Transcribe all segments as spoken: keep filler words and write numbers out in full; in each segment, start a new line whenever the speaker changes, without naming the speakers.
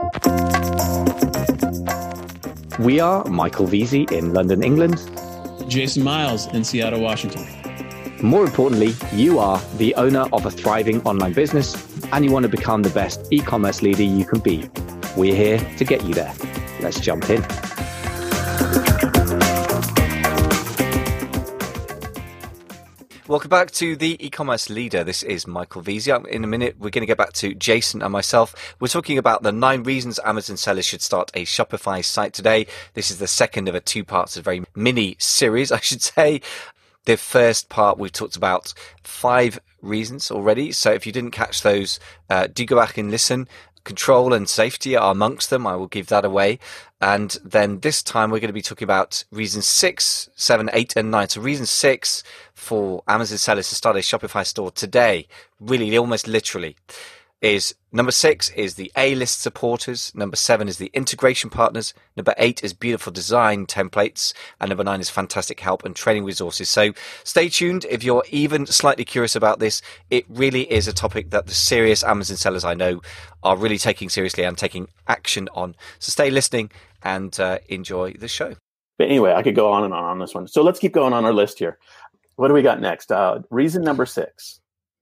We are Michael Veazey in London, England.
Jason Miles in Seattle, Washington.
More importantly, you are the owner of a thriving online business and you want to become the best e-commerce leader you can be. We're here to get you there. Let's jump in.
Welcome back to The E-Commerce Leader. This is Michael Veazey. In a minute, we're going to get back to Jason and myself. We're talking about the nine reasons Amazon sellers should start a Shopify site today. This is the second of a two parts, a very mini series, I should say. The first part, we've talked about five reasons already. So if you didn't catch those, uh, do go back and listen. Control and safety are amongst them. I will give that away. And then this time we're going to be talking about reason six, seven, eight, and nine. So reason six for Amazon sellers to start a Shopify store today, really almost literally, is number six is the A-list supporters. Number seven is the integration partners. Number eight is beautiful design templates. And number nine is fantastic help and training resources. So stay tuned. If you're even slightly curious about this, it really is a topic that the serious Amazon sellers I know are really taking seriously and taking action on. So stay listening and uh, enjoy the show.
But anyway, I could go on and on on this one. So let's keep going on our list here. What do we got next? Uh, reason number six.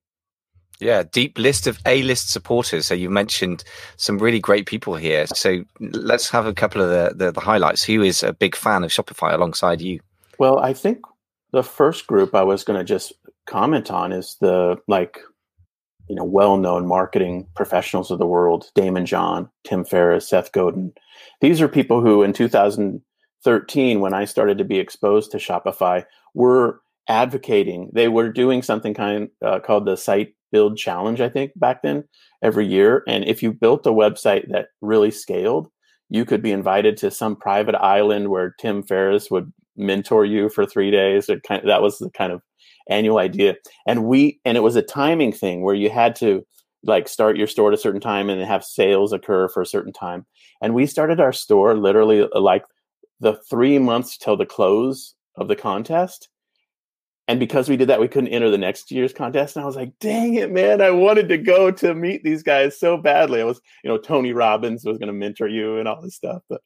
Yeah, deep list of A-list supporters. So you mentioned some really great people here. So let's have a couple of the, the, the highlights. Who is a big fan of Shopify alongside you?
Well, I think the first group I was going to just comment on is the, like, you know, well-known marketing professionals of the world, Daymond John, Tim Ferriss, Seth Godin. These are people who in two thousand thirteen, when I started to be exposed to Shopify, were advocating. They were doing something kind uh, called the Site Build Challenge, I think, back then, every year. And if you built a website that really scaled, you could be invited to some private island where Tim Ferriss would mentor you for three days. It kind of, that was the kind of annual idea. And we, and it was a timing thing where you had to like start your store at a certain time and then have sales occur for a certain time. And we started our store literally like the three months till the close of the contest. And because we did that, we couldn't enter the next year's contest. And I was like, dang it, man, I wanted to go to meet these guys so badly. I was, you know, Tony Robbins was going to mentor you and all this stuff. But,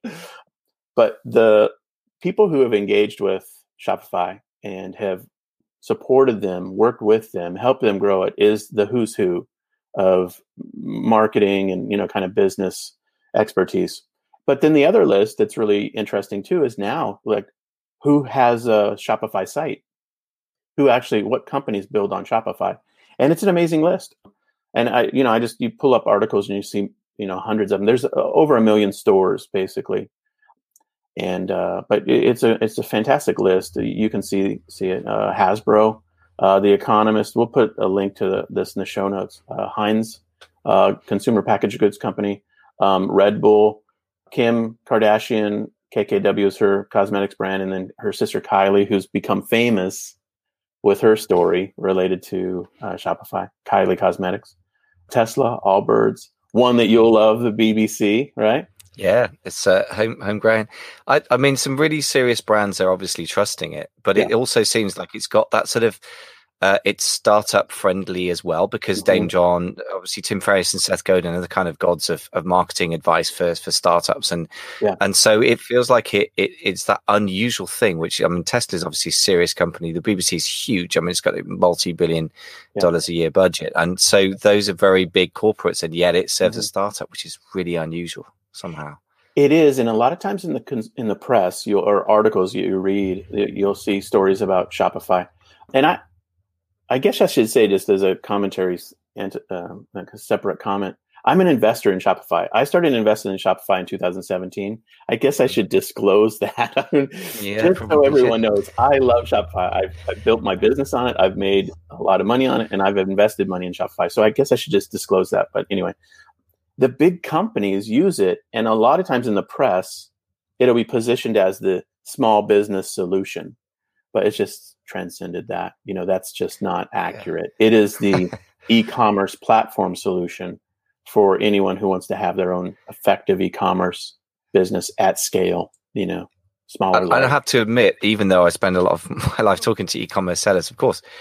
but the people who have engaged with Shopify and have supported them, worked with them, helped them grow it is the who's who of marketing and, you know, kind of business expertise. But then the other list that's really interesting too is now, like, who has a Shopify site? Who actually, what companies build on Shopify? And it's an amazing list. And I, you know, I just, you pull up articles and you see, you know, hundreds of them. There's uh, over a million stores basically. And, uh, but it, it's a, it's a fantastic list. You can see, see it. Uh, Hasbro, uh, The Economist, we'll put a link to the, this in the show notes. Uh, Heinz, uh, consumer packaged goods company, um, Red Bull, Kim Kardashian, K K W is her cosmetics brand. And then her sister Kylie, who's become famous with her story related to uh, Shopify, Kylie Cosmetics, Tesla, Allbirds, one that you'll love, the B B C, right?
Yeah, it's uh, home homegrown. I, I mean, some really serious brands are obviously trusting it, but yeah. It also seems like it's got that sort of, uh, it's startup friendly as well, because mm-hmm. Daymond John, obviously Tim Ferriss and Seth Godin are the kind of gods of, of marketing advice for, for startups. And yeah. and so it feels like it, it it's that unusual thing, which, I mean, Tesla's obviously a serious company. The B B C is huge. I mean, it's got a multi-billion yeah. dollars a year budget. And so those are very big corporates, and yet it serves mm-hmm. a startup, which is really unusual somehow.
It is, and a lot of times in the in the press you'll, or articles you read, you'll see stories about Shopify. And I, I guess I should say, just as a commentary and uh, like a separate comment, I'm an investor in Shopify. I started investing in Shopify in two thousand seventeen. I guess I should disclose that. Yeah, just so everyone should. knows, I love Shopify. I've, I've built my business on it. I've made a lot of money on it, and I've invested money in Shopify. So I guess I should just disclose that. But anyway, the big companies use it, and a lot of times in the press, it'll be positioned as the small business solution, but it's just transcended that. You know, that's just not accurate. Yeah. It is the e-commerce platform solution for anyone who wants to have their own effective e-commerce business at scale, you know, smaller.
I, I have to admit, even though I spend a lot of my life talking to e-commerce sellers, of course,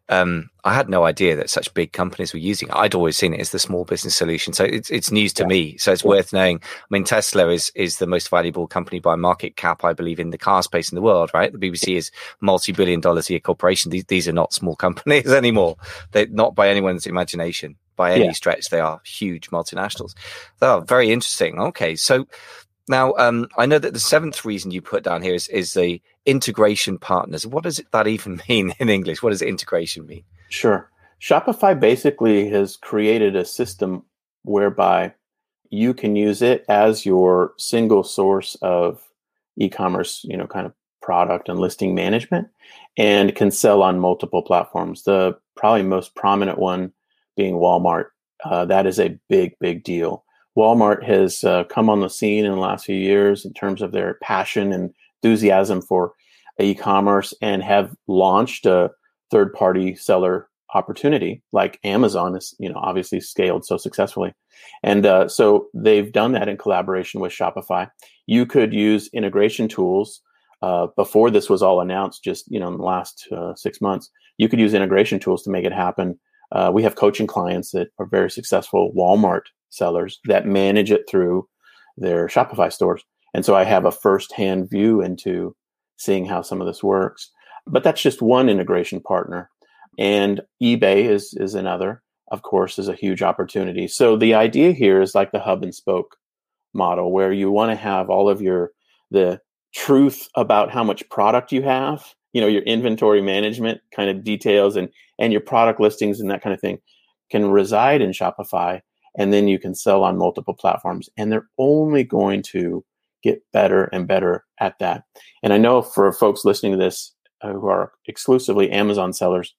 Um, I had no idea that such big companies were using it. I'd always seen it as the small business solution. So it's it's news to yeah. me. So it's yeah. worth knowing. I mean, Tesla is is the most valuable company by market cap, I believe, in the car space in the world, right? The B B C is multi-billion dollars a year corporation. These, these are not small companies anymore. They're not by anyone's imagination. By any yeah. stretch, they are huge multinationals. They are very interesting. Okay, so now um, I know that the seventh reason you put down here is, is the integration partners. What does that even mean in English? What does integration mean?
Sure. Shopify basically has created a system whereby you can use it as your single source of e-commerce, you know, kind of product and listing management, and can sell on multiple platforms. The probably most prominent one being Walmart. Uh, that is a big, big deal. Walmart has uh, come on the scene in the last few years in terms of their passion and enthusiasm for e-commerce, and have launched a third-party seller opportunity like Amazon is, you know, obviously scaled so successfully. And uh, so they've done that in collaboration with Shopify. You could use integration tools. Uh, before this was all announced, just, you know, in the last uh, six months, you could use integration tools to make it happen. Uh, we have coaching clients that are very successful Walmart sellers that manage it through their Shopify stores. And so I have a firsthand view into seeing how some of this works. But that's just one integration partner. And eBay is, is another, of course, is a huge opportunity. So the idea here is like the hub and spoke model, where you want to have all of your, the truth about how much product you have, you know, your inventory management kind of details and, and your product listings and that kind of thing can reside in Shopify. And then you can sell on multiple platforms. And they're only going to get better and better at that. And I know for folks listening to this uh, who are exclusively Amazon sellers,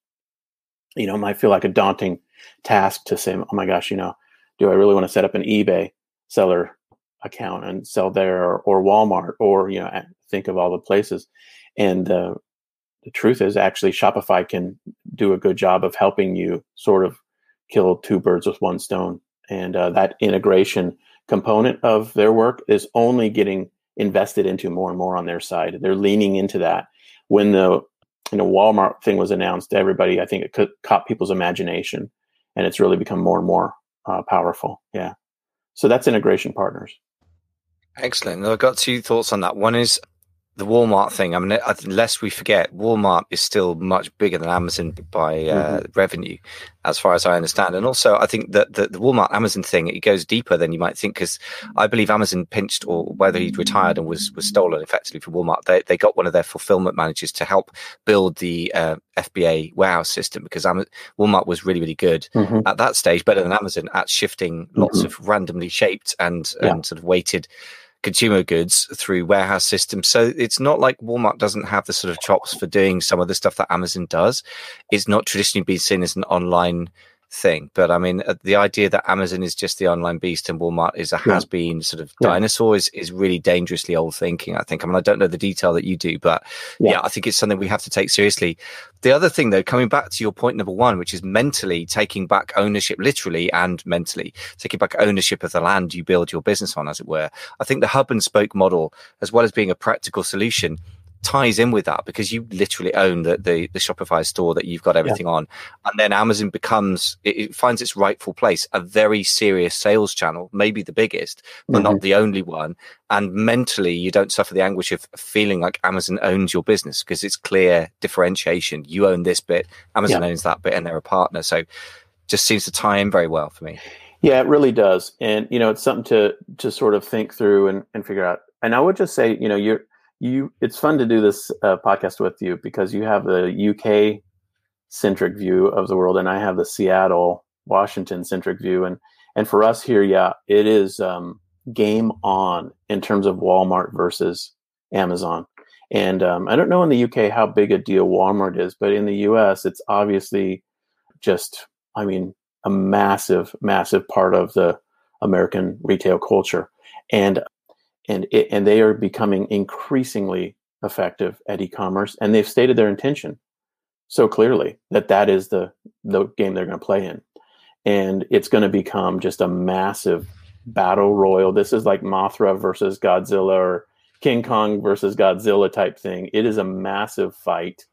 you know, it might feel like a daunting task to say, oh my gosh, you know, do I really want to set up an eBay seller account and sell there, or, or Walmart, or, you know, think of all the places. And uh, the truth is actually Shopify can do a good job of helping you sort of kill two birds with one stone. And uh, that integration component of their work is only getting invested into more and more on their side. They're leaning into that. When the you know Walmart thing was announced, everybody, I think it caught people's imagination, and it's really become more and more uh, powerful. Yeah. So that's integration partners.
Excellent. I've got two thoughts on that. One is the Walmart thing. I mean, lest we forget, Walmart is still much bigger than Amazon by uh, mm-hmm. revenue, as far as I understand. And also, I think that the, the Walmart Amazon thing, it goes deeper than you might think, because I believe Amazon pinched, or whether he'd retired and was was stolen effectively from Walmart. They they got one of their fulfillment managers to help build the uh, F B A warehouse system, because Am- Walmart was really, really good mm-hmm. at that stage, better than Amazon at shifting lots mm-hmm. of randomly shaped and, yeah. and sort of weighted consumer goods through warehouse systems. So it's not like Walmart doesn't have the sort of chops for doing some of the stuff that Amazon does. It's not traditionally been seen as an online thing. But I mean, the idea that Amazon is just the online beast and Walmart is a yeah. has-been sort of yeah. dinosaur is, is really dangerously old thinking, I think. I mean, I don't know the detail that you do, but yeah. yeah, I think it's something we have to take seriously. The other thing, though, coming back to your point number one, which is mentally taking back ownership, literally and mentally taking back ownership of the land you build your business on, as it were. I think the hub and spoke model, as well as being a practical solution, ties in with that, because you literally own the, the, the Shopify store that you've got everything yeah. on. And then Amazon becomes, it, it finds its rightful place, a very serious sales channel, maybe the biggest, but mm-hmm. not the only one. And mentally, you don't suffer the anguish of feeling like Amazon owns your business, because it's clear differentiation. You own this bit, Amazon yeah. owns that bit, and they're a partner. So just seems to tie in very well for me.
Yeah, it really does. And, you know, it's something to, to sort of think through and, and figure out. And I would just say, you know, you're, You, it's fun to do this uh, podcast with you, because you have the U K centric view of the world, and I have the Seattle, Washington centric view. And and for us here, yeah, it is um, game on in terms of Walmart versus Amazon. And um, I don't know in the U K how big a deal Walmart is, but in the U S, it's obviously just, I mean, a massive, massive part of the American retail culture. And And it, and they are becoming increasingly effective at e-commerce, and they've stated their intention so clearly that that is the the game they're going to play in, and it's going to become just a massive battle royal. This is like Mothra versus Godzilla, or King Kong versus Godzilla type thing. It is a massive fight,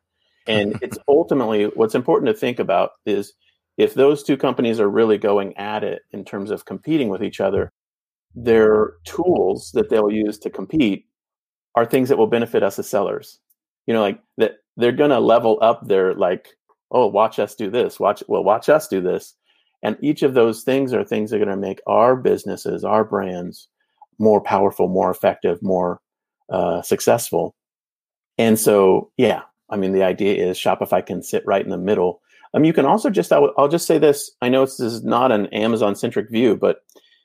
And it's ultimately what's important to think about is if those two companies are really going at it in terms of competing with each other, their tools that they'll use to compete are things that will benefit us as sellers. You know, like that they're going to level up their like, oh, watch us do this. Watch, well, watch us do this. And each of those things are things that are going to make our businesses, our brands more powerful, more effective, more uh, successful. And so, yeah, I mean, the idea is Shopify can sit right in the middle. Um, you can also just, I'll, I'll just say this. I know this is not an Amazon-centric view, but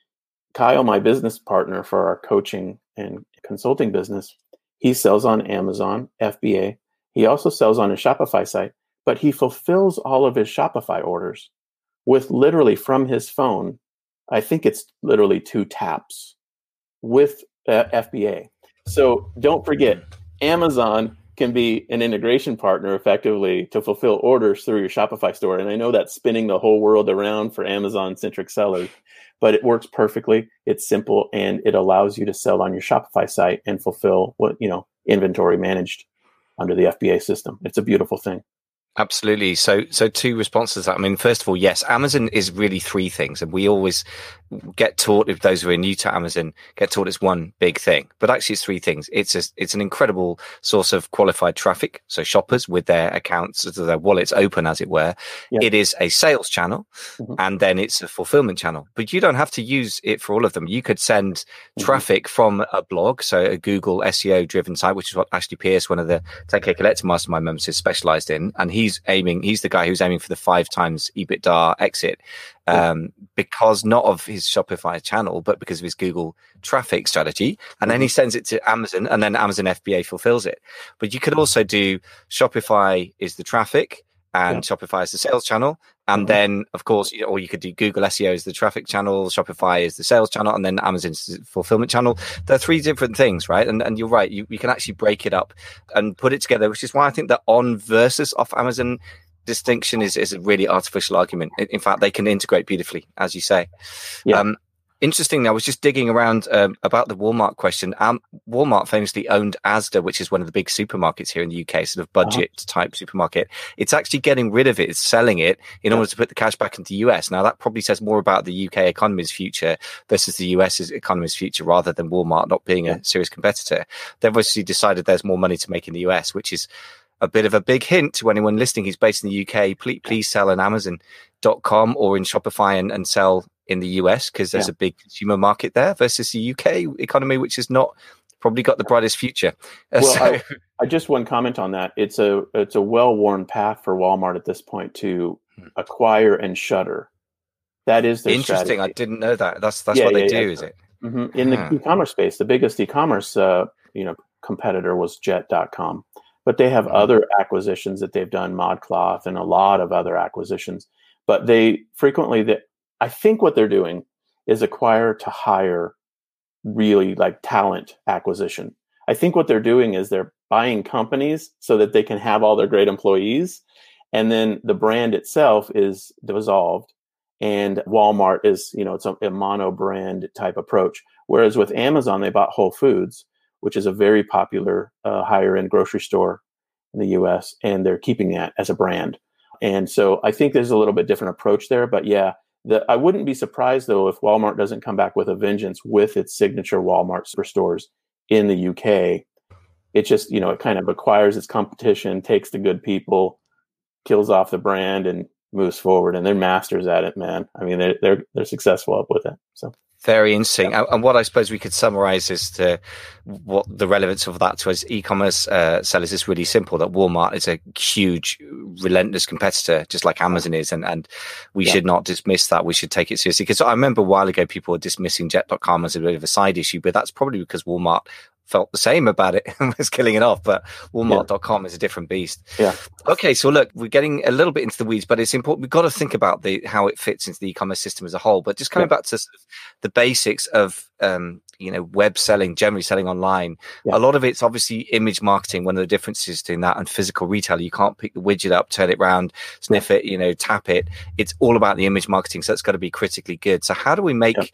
Kyle, my business partner for our coaching and consulting business, he sells on Amazon, F B A. He also sells on a Shopify site, but he fulfills all of his Shopify orders with literally from his phone. I think it's literally two taps with uh, F B A. So don't forget, Amazon can be an integration partner effectively to fulfill orders through your Shopify store. And I know that's spinning the whole world around for Amazon-centric sellers, but it works perfectly. It's simple, and it allows you to sell on your Shopify site and fulfill what, you know, inventory managed under the F B A system. It's a beautiful thing.
Absolutely. So, so two responses to that. I mean, first of all, yes, Amazon is really three things, and we always get taught, if those who are new to Amazon get taught it's one big thing, but actually it's three things. It's a, it's an incredible source of qualified traffic. So shoppers with their accounts, so their wallets open, as it were. Yep. It is a sales channel, mm-hmm. and then it's a fulfillment channel, but you don't have to use it for all of them. You could send mm-hmm. traffic from a blog, so a Google S E O driven site, which is what Ashley Pierce, one of the ten K Collector Mastermind members, is specialized in. And he He's aiming, he's the guy who's aiming for the five times EBITDA exit, um, yeah. because not of his Shopify channel, but because of his Google traffic strategy. And mm-hmm. then he sends it to Amazon, and then Amazon F B A fulfills it. But you could also do Shopify is the traffic, and yeah. Shopify is the sales channel. And mm-hmm. then, of course, or you could do Google S E O as the traffic channel, Shopify is the sales channel, and then Amazon's the fulfillment channel. There are three different things, right? And and you're right. You, you can actually break it up and put it together, which is why I think the on versus off Amazon distinction is, is a really artificial argument. In, in fact, they can integrate beautifully, as you say. Yeah. Um, Interesting. I was just digging around um, about the Walmart question. Um, Walmart famously owned Asda, which is one of the big supermarkets here in the U K, sort of budget uh-huh. type supermarket. It's actually getting rid of it. It's selling it in yeah. order to put the cash back into the U S. Now, that probably says more about the U K economy's future versus the U S's economy's future, rather than Walmart not being yeah. a serious competitor. They've obviously decided there's more money to make in the U S, which is a bit of a big hint to anyone listening who's based in the U K. Please, please sell on Amazon dot com or in Shopify and, and sell in the U S, because there's yeah. a big consumer market there versus the U K economy, which has not probably got the brightest future. Uh,
well,
so...
I, I just one comment on that. It's a it's a well-worn path for Walmart at this point to acquire and shutter. That is their
interesting.
strategy.
I didn't know that. That's that's
yeah,
what
yeah,
they
yeah.
do, is it?
Mm-hmm. In
yeah.
the e-commerce space, the biggest e-commerce uh, you know competitor was Jet dot com, but they have mm-hmm. other acquisitions that they've done, ModCloth and a lot of other acquisitions. But they frequently that I think what they're doing is acquire to hire, really like talent acquisition. I think what they're doing is they're buying companies so that they can have all their great employees. And then the brand itself is dissolved. And Walmart is, you know, it's a, a mono brand type approach. Whereas with Amazon, they bought Whole Foods, which is a very popular uh, higher end grocery store in the U S. And they're keeping that as a brand. And so I think there's a little bit different approach there. But yeah, The, I wouldn't be surprised, though, if Walmart doesn't come back with a vengeance with its signature Walmart superstores in the U K. It just, you know, it kind of acquires its competition, takes the good people, kills off the brand, and moves forward. And they're masters at it, man. I mean, they're they're they're successful up with it. So
very interesting. Yeah. And what I suppose we could summarize as to what the relevance of that to us e-commerce uh, sellers is really simple, that Walmart is a huge, relentless competitor, just like Amazon is. And, and we yeah. should not dismiss that. We should take it seriously. Because I remember a while ago, people were dismissing Jet dot com as a bit of a side issue, but that's probably because Walmart felt the same about it and was killing it off. But Walmart dot com yeah. is a different beast.
Yeah.
Okay, so look, we're getting a little bit into the weeds, but it's important. We've got to think about the how it fits into the e-commerce system as a whole. But just coming yeah. back to sort of the basics of um, you know, web selling, generally selling online. Yeah. A lot of it's obviously image marketing. One of the differences between that and physical retail, you can't pick the widget up, turn it around, sniff yeah. it, you know, tap it. It's all about the image marketing. So it's got to be critically good. So how do we make yeah.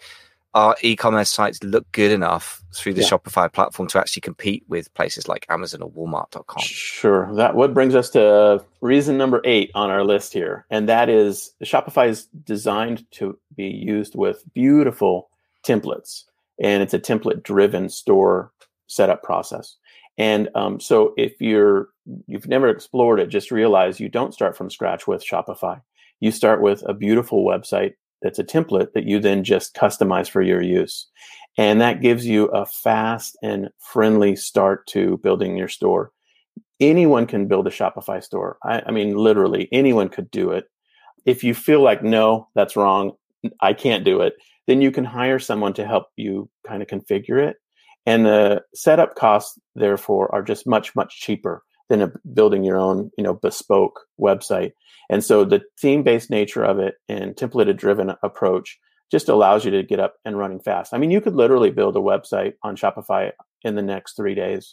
our e-commerce sites look good enough through the
Yeah.
Shopify platform to actually compete with places like Amazon or Walmart dot com?
Sure. That what brings us to reason number eight on our list here, and that is Shopify is designed to be used with beautiful templates, and it's a template-driven store setup process. And um, so, if you're you've never explored it, just realize you don't start from scratch with Shopify. You start with a beautiful website that's a template that you then just customize for your use. And that gives you a fast and friendly start to building your store. Anyone can build a Shopify store. I, I mean, literally, anyone could do it. If you feel like, no, that's wrong, I can't do it, then you can hire someone to help you kind of configure it. And the setup costs, therefore, are just much, much cheaper than a, building your own, you know, bespoke website. And so the theme-based nature of it and template-driven approach just allows you to get up and running fast. I mean, you could literally build a website on Shopify in the next three days.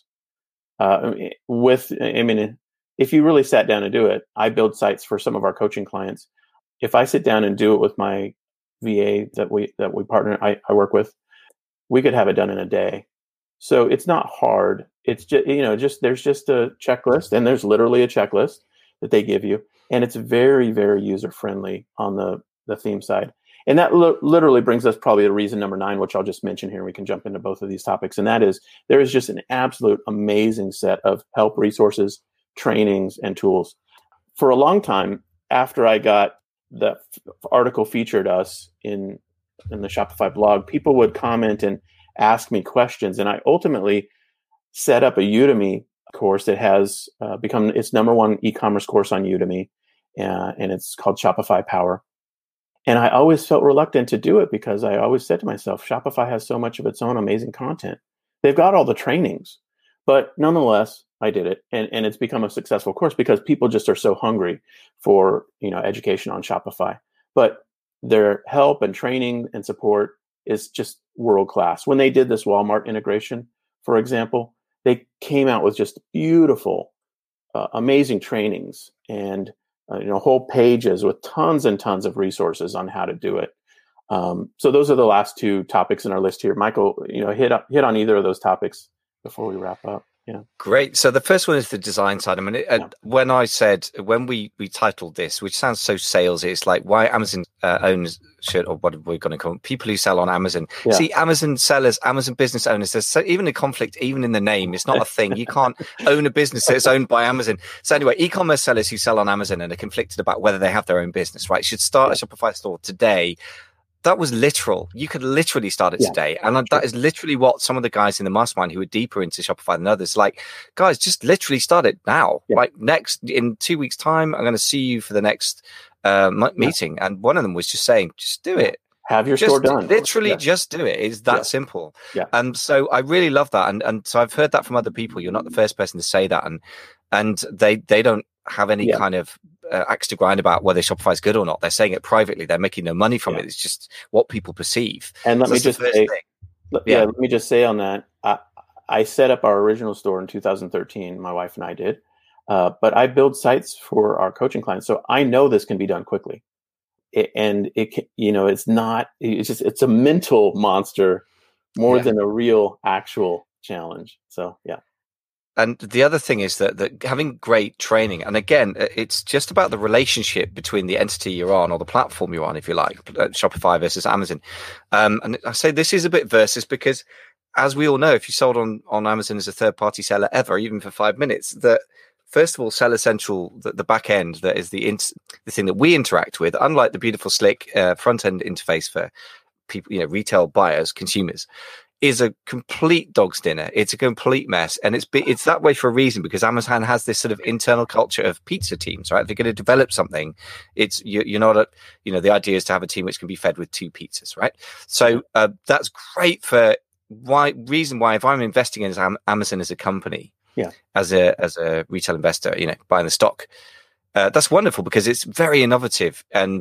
Uh, with, I mean, if you really sat down and do it, I build sites for some of our coaching clients. If I sit down and do it with my V A that we that we partner, I, I work with, we could have it done in a day. So it's not hard. It's just, you know, just there's just a checklist, and there's literally a checklist that they give you. And it's very, very user-friendly on the, the theme side. And that lo- literally brings us probably to reason number nine, which I'll just mention here. We can jump into both of these topics. And that is, there is just an absolute amazing set of help resources, trainings, and tools. For a long time, after I got the f- article featured us in, in the Shopify blog, people would comment and ask me questions. And I ultimately set up a Udemy course that has uh, become its number one e-commerce course on Udemy. Uh, and it's called Shopify Power. And I always felt reluctant to do it because I always said to myself, Shopify has so much of its own amazing content. They've got all the trainings. But nonetheless, I did it. And, and it's become a successful course because people just are so hungry for, you know, education on Shopify. But their help and training and support is just world class. When they did this Walmart integration, for example, they came out with just beautiful, uh, amazing trainings and uh, you know whole pages with tons and tons of resources on how to do it. Um, so those are the last two topics in our list here. Michael, you know, hit up, hit on either of those topics before we wrap up. Yeah.
Great. So the first one is the design side. I mean, it,
Yeah.
uh, when I said, when we, we titled this, which sounds so salesy, it's like why Amazon uh, owns shit, or what we're going to call them, people who sell on Amazon.
Yeah.
See, Amazon sellers, Amazon business owners, there's so, even a conflict, even in the name. It's not a thing. You can't own a business that's owned by Amazon. So anyway, e-commerce sellers who sell on Amazon and are conflicted about whether they have their own business, right, should start a Shopify store today. That was literal. You could literally start it
Yeah.
today. And that is literally what some of the guys in the mastermind who are deeper into Shopify than others, like, guys, just literally start it now.
Yeah.
Like next, in two weeks time, I'm going to see you for the next uh, m- meeting. And one of them was just saying, just do it.
Have your
Just
store done.
literally
Yeah.
just do it. It's that
Yeah.
simple.
Yeah.
And so I really love that. And and so I've heard that from other people. You're not the first person to say that. And and they they don't have any
Yeah.
kind of uh, axe to grind about whether Shopify is good or not. They're saying it privately. They're making no money from
Yeah.
it. It's just what people perceive.
And let
So
me
that's the
just
first
say,
thing.
L- Yeah,
Yeah.
let me just say on that. I, I set up our original store in two thousand thirteen. My wife and I did, uh, but I build sites for our coaching clients, so I know this can be done quickly. It, and it, can, you know, it's not. It's just it's a mental monster more
Yeah.
than a real actual challenge. So yeah,
And the other thing is that, that having great training, and again, it's just about the relationship between the entity you're on or the platform you're on, if you like, Shopify versus Amazon. Um, and I say this is a bit versus because, as we all know, if you sold on, on Amazon as a third party seller ever, even for five minutes, that first of all, Seller Central, the, the back end, that is the int- the thing that we interact with, unlike the beautiful, slick uh, front end interface for people, you know, retail buyers, consumers, is a complete dog's dinner. It's a complete mess. And it's be, it's that way for a reason, because Amazon has this sort of internal culture of pizza teams, right? If they're going to develop something, it's, you, you're not a, you know, the idea is to have a team which can be fed with two pizzas, right? So uh, that's great for why reason why, if I'm investing in Am- Amazon as a company,
yeah,
as a, as a retail investor, you know, buying the stock, uh, that's wonderful because it's very innovative. And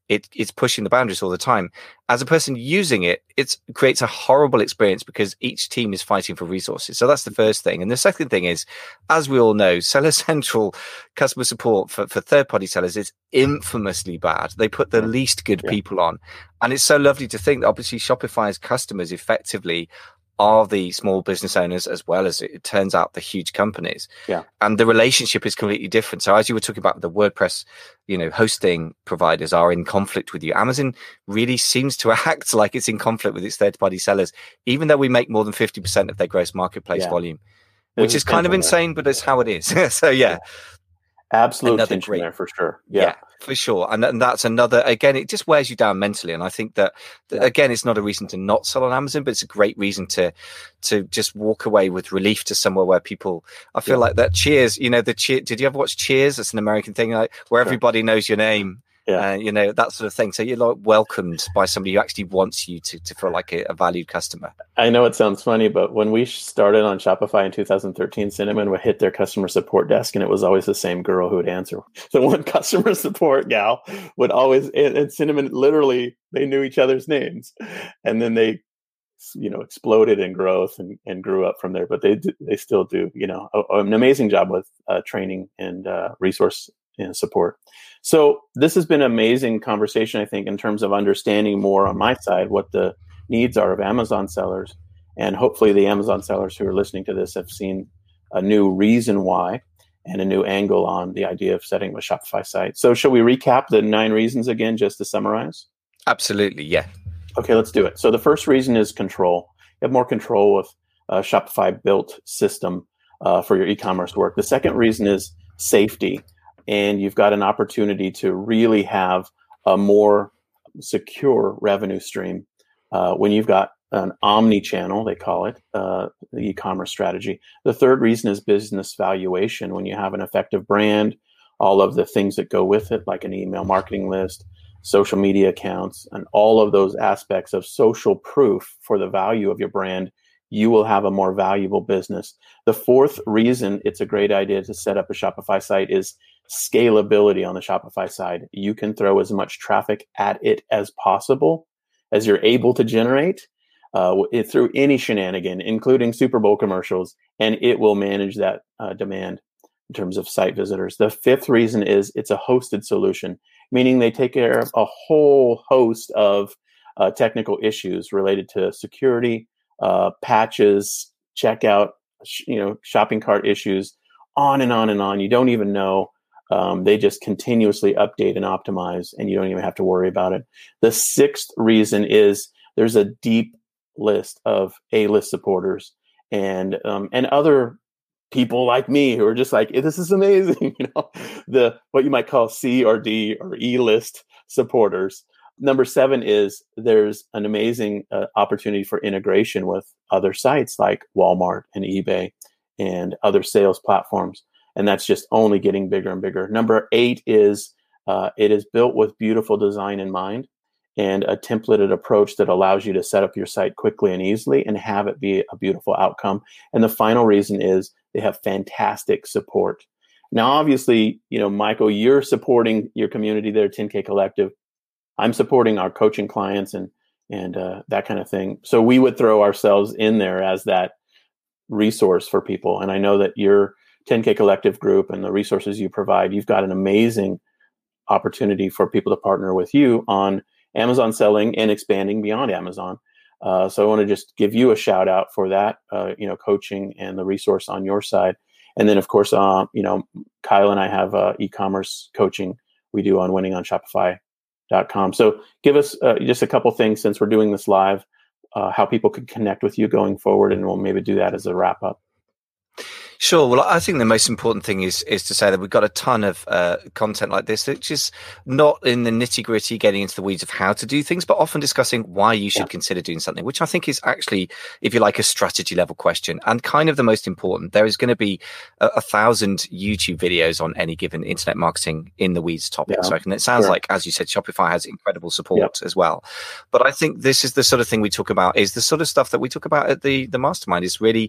it, it's pushing the boundaries all the time. As a person using it, it creates a horrible experience because each team is fighting for resources. So that's the first thing. And the second thing is, as we all know, Seller Central customer support for, for third-party sellers is infamously bad. They put the least good yeah. people on. And it's so lovely to think that obviously Shopify's customers effectively are the small business owners as well as, it turns out, the huge companies.
Yeah.
And the relationship is completely different. So as you were talking about, the WordPress, you know, hosting providers are in conflict with you. Amazon really seems to act like it's in conflict with its third-party sellers, even though we make more than fifty percent of their gross marketplace yeah. volume, which There's is kind of insane, there. But it's how it is. So yeah. yeah.
Absolute another tension great, there for sure. Yeah. yeah,
for sure. And, and that's another, again, it just wears you down mentally. And I think that, that, again, it's not a reason to not sell on Amazon, but it's a great reason to to just walk away with relief to somewhere where people, I feel yeah. like that Cheers, you know, the cheer. Did you ever watch Cheers? It's an American thing, like where sure. everybody knows your name. Yeah. Uh, you know, that sort of thing. So you're like welcomed by somebody who actually wants you to, to feel like a, a valued customer.
I know it sounds funny, but when we started on Shopify in two thousand thirteen, Cinnamon would hit their customer support desk and it was always the same girl who would answer. The one customer support gal would always, and, and Cinnamon literally, they knew each other's names. And then they, you know, exploded in growth and, and grew up from there. But they they still do, you know, a, an amazing job with uh, training and uh, resource and support. So this has been an amazing conversation, I think, in terms of understanding more on my side what the needs are of Amazon sellers. And hopefully the Amazon sellers who are listening to this have seen a new reason why and a new angle on the idea of setting a Shopify site. So shall we recap the nine reasons again, just to summarize?
Absolutely, yeah.
Okay, let's do it. So the first reason is control. You have more control with a Shopify built system uh, for your e-commerce work. The second reason is safety. And you've got an opportunity to really have a more secure revenue stream uh, when you've got an omni-channel, they call it, uh, the e-commerce strategy. The third reason is business valuation. When you have an effective brand, all of the things that go with it, like an email marketing list, social media accounts, and all of those aspects of social proof for the value of your brand, you will have a more valuable business. The fourth reason it's a great idea to set up a Shopify site is scalability on the Shopify side. You can throw as much traffic at it as possible as you're able to generate uh, it, through any shenanigan, including Super Bowl commercials, and it will manage that uh, demand in terms of site visitors. The fifth reason is it's a hosted solution, meaning they take care of a whole host of uh, technical issues related to security, uh, patches, checkout, sh- you know, shopping cart issues, on and on and on. You don't even know. Um, they just continuously update and optimize, and you don't even have to worry about it. The sixth reason is there's a deep list of A-list supporters and um, and other people like me who are just like, this is amazing. You know, the what you might call C or D or E-list supporters. Number seven is there's an amazing uh, opportunity for integration with other sites like Walmart and eBay and other sales platforms. And that's just only getting bigger and bigger. Number eight is uh, it is built with beautiful design in mind and a templated approach that allows you to set up your site quickly and easily and have it be a beautiful outcome. And the final reason is they have fantastic support. Now, obviously, you know, Michael, you're supporting your community there, ten K Collective. I'm supporting our coaching clients and and uh, that kind of thing. So we would throw ourselves in there as that resource for people. And I know that you're ten K Collective group and the resources you provide, you've got an amazing opportunity for people to partner with you on Amazon selling and expanding beyond Amazon. Uh, so I want to just give you a shout out for that, uh, you know, coaching and the resource on your side. And then, of course, uh, you know, Kyle and I have uh, e-commerce coaching we do on winning on shopify dot com. So give us uh, just a couple things since we're doing this live, uh, how people can connect with you going forward, and we'll maybe do that as a wrap up.
Sure. Well, I think the most important thing is is to say that we've got a ton of uh, content like this, which is not in the nitty gritty, getting into the weeds of how to do things, but often discussing why you should yeah. consider doing something, which I think is actually, if you like, a strategy level question and kind of the most important. There is going to be a, a thousand YouTube videos on any given internet marketing in the weeds topic. Yeah. So and it sounds sure. like, as you said, Shopify has incredible support yep. as well. But I think this is the sort of thing we talk about, is the sort of stuff that we talk about at the, the mastermind, is really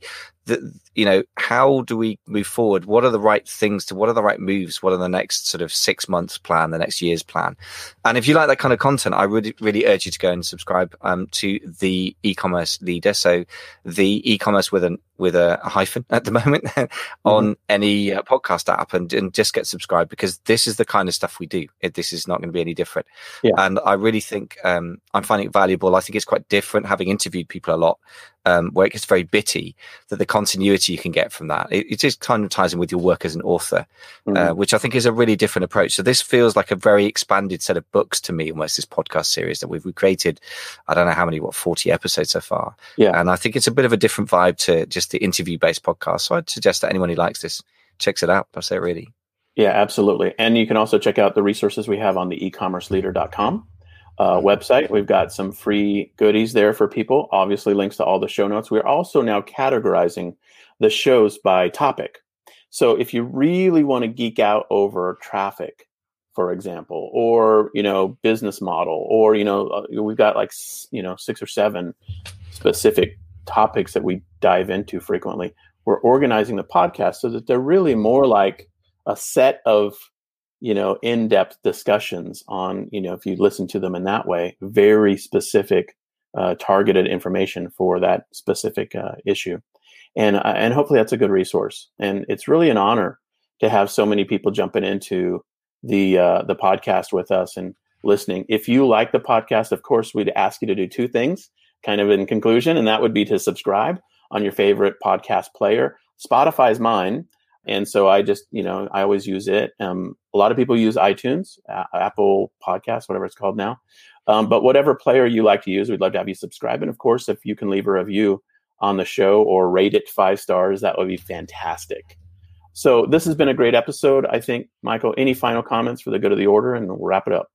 that, you know, how do we move forward? What are the right things to, what are the right moves? What are the next sort of six months plan, the next year's plan? And if you like that kind of content, I really, really urge you to go and subscribe um, to the e-commerce leader. So the e-commerce with an, with a hyphen at the moment on mm-hmm. any uh, podcast app, and, and just get subscribed, because this is the kind of stuff we do. It, this is not going to be any different. Yeah. And I really think um, I'm finding it valuable. I think it's quite different, having interviewed people a lot, um, where it gets very bitty, that the continuity you can get from that, it, it just kind of ties in with your work as an author, mm-hmm. uh, which I think is a really different approach. So this feels like a very expanded set of books to me, almost, this podcast series that we've, we've created. I don't know how many, what, forty episodes so far. Yeah. And I think it's a bit of a different vibe to just the interview-based podcast. So I'd suggest that anyone who likes this checks it out. That's it, really.
Yeah, absolutely. And you can also check out the resources we have on the e commerce leader dot com uh, website. We've got some free goodies there for people. Obviously, links to all the show notes. We're also now categorizing the shows by topic. So if you really want to geek out over traffic, for example, or, you know, business model, or, you know, uh, we've got like, you know, six or seven specific topics that we dive into frequently. We're organizing the podcast so that they're really more like a set of, you know, in-depth discussions on, you know, if you listen to them in that way, very specific, uh, targeted information for that specific uh, issue. And, uh, and hopefully that's a good resource. And it's really an honor to have so many people jumping into the, uh, the podcast with us and listening. If you like the podcast, of course, we'd ask you to do two things kind of in conclusion, and that would be to subscribe on your favorite podcast player. Spotify is mine. And so I just, you know, I always use it. Um, a lot of people use iTunes, uh, Apple Podcasts, whatever it's called now. Um, but whatever player you like to use, we'd love to have you subscribe. And of course, if you can leave a review on the show or rate it five stars, that would be fantastic. So this has been a great episode. I think, Michael, any final comments for the good of the order, and we'll wrap it up.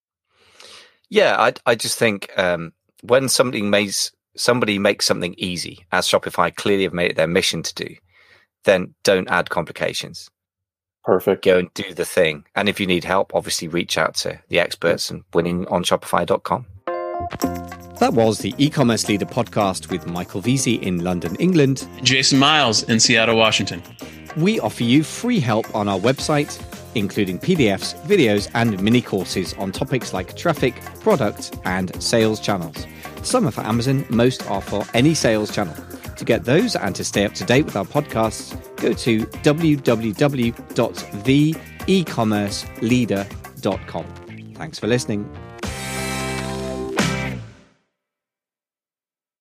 Yeah, I, I just think um, when something makes somebody makes something easy, as Shopify clearly have made it their mission to do, then don't add complications.
Perfect.
Go and do the thing. And if you need help, obviously reach out to the experts and winning on shopify dot com.
That was the E-Commerce Leader podcast with Michael Veazey in London, England.
Jason Miles in Seattle, Washington.
We offer you free help on our website, including P D Fs, videos, and mini courses on topics like traffic, product, and sales channels. Some are for Amazon, most are for any sales channel. To get those and to stay up to date with our podcasts, go to w w w dot the e commerce leader dot com. Thanks for listening.